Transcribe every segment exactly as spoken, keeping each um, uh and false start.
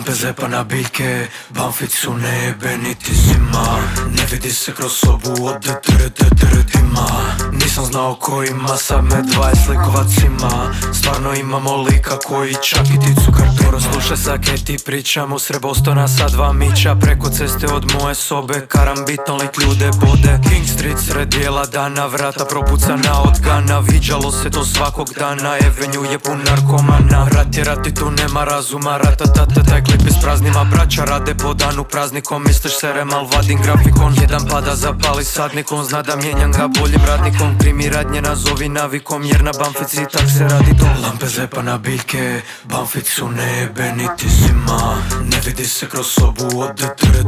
Lampe zepa na biljke, Banfić su nebe niti zima. Ne vidi se kroz sobu od dima. Nisam znao ko ima, sad me dvadeset likovac ima. Stvarno imamo lika koji čak i ticu kartoro. Slušaj sake ti pričam u Srebostona sa dva mića. Preko ceste od moje sobe karambitno lik ljude bode. King Street sred bijela dana, vrata propucana od gana. Viđalo se to svakog dana, Avenue je pun narkomana. Rat je rat i tu nema razuma, ratatata taj klip ispraznima. Braća rade po danu praznikom, misliš serem al vadim grafikon. Jedan pada zapali sadnikom, zna da mijenjam ga boljim radnikom. Primi radnje nazovi navikom, jer na Banfici tak se radi to. Lampe zepa na biljke, Banfić su nebe niti zima. Ne vidi se kroz sobu od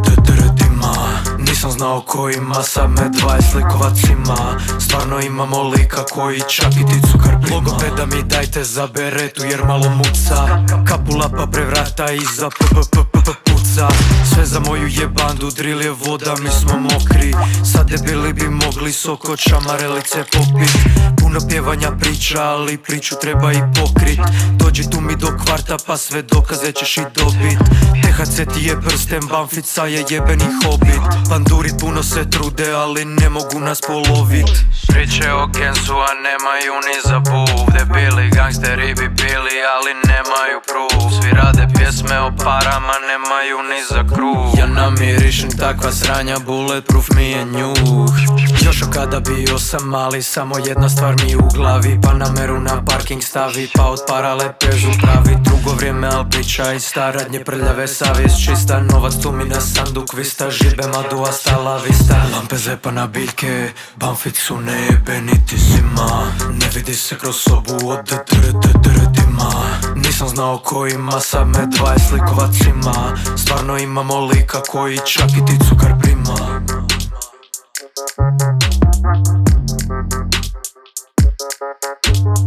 dima. Nisam znao ko ima, sad me dvadeset likovac ima. Stvarno imamo lika koji čak i ticu karpima. Logopeda mi dajte za beretu jer malo muca. Kapula pa prevrata iza p p p p puca. Sve za moju jebandu, drill je voda, mi smo mokri. Sad debili bi mogli sok od šamarelice popit. Puno pjevanja priča, ali priču treba i pokrit. Dođi tu mi do kvarta pa sve dokaze ćeš i dobit. T H C ti je prsten, Banfica je jebeni hobit. Pandurit puno se trude, ali ne mogu nas polovit. Priče o Kensu, a nemaju ni za buv. Debili gangsteri bi bili, ali nemaju proof. Svi rade pjesme o parama, nemaju ni za kruh. Ja namirišim takva sranja, bulletproof mi je njuh. Još od kada bio sam mali, samo jedna stvar mi u glavi. Pa nameru na parking stavi, pa od para lepežu pravi. Drugo vrijeme al priča ista, radnje prljave, savjest čista. Novac tu mi na sanduk vista, žibe madu hasta la vista. Lampe zepa na biljke, Banfić su nebe niti zima. Ne vidi se kroz sobu od dima. Nisam znao ko ima, sad me dvadeset likovac ima. Stvarno imamo lika koji čak i ticu karpima. Thank you.